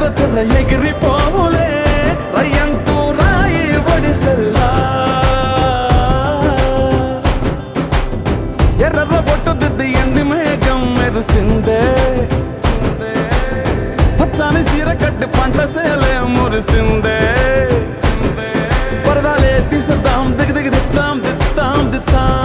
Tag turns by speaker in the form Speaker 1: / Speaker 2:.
Speaker 1: చల్ల ఎగిరిపోవులే రయ్యంటూ రాయి ఒడిసెల్లా ఎర్ర బొట్టు దిద్ది ఎండి మేఘం మెరిసిందే పచ్చాని సీర కట్టి పంట సేలే మురిసిందే పరదాలే తీసేద్దాం దిగి దిగి దిత్తాం దిత్తాం దిత్తాం